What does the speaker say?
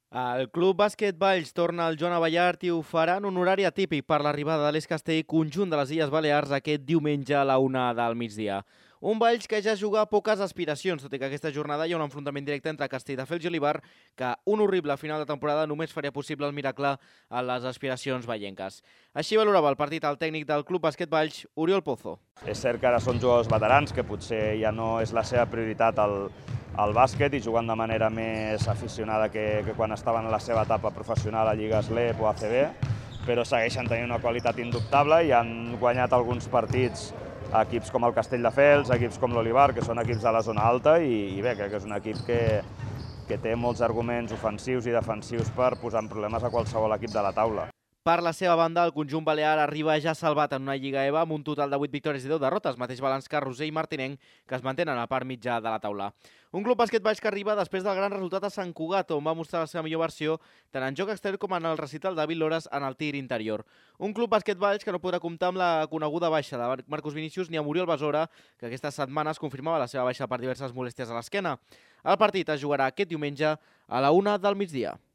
El Club Bàsquet Valls torna al Joan Abellart i ho farà en un horari atípic per l'arribada de l'Es-Castell, conjunt de les Illes Balears, aquest diumenge a la 1 del migdia. Un Valls que ja juga poques aspiracions, tot i que aquesta jornada hi ha un enfrontament directe entre Castelldefels i Olivar, que un horrible final de temporada només faria possible el miracle a les aspiracions vallenques. Així valorava el partit el tècnic del Club Bàsquet Valls, Oriol Pozo. És cert que ara són jugadors veterans, que potser ja no és la seva prioritat al bàsquet i jugant de manera més aficionada que quan estaven a la seva etapa professional a Lligues LEP o ACB, però segueixen tenint una qualitat indubtable i han guanyat alguns partits a equips com el Castelldefels, equips com l'Olivar, que són equips de la zona alta i bé, crec que és un equip que té molts arguments ofensius i defensius per posar en problemes a qualsevol equip de la taula. Per la seva banda, el conjunt balear arriba ja salvat en una Lliga EVA amb un total de 8 victòries i 10 derrotes, mateix balanç que Roser i Martinenc, que es mantenen a la part mitja de la taula. Un Club Bàsquet Valls que arriba després del gran resultat a Sant Cugat, on va mostrar la seva millor versió tant en joc exterior com en el recital de Lores en el tir interior. Un Club Bàsquet Valls que no podrà comptar amb la coneguda baixa de Marcos Vinícius ni amb Oriol Besora, que aquestes setmanes confirmava la seva baixa per diverses molèsties a l'esquena. El partit es jugarà aquest diumenge a la 1 del migdia.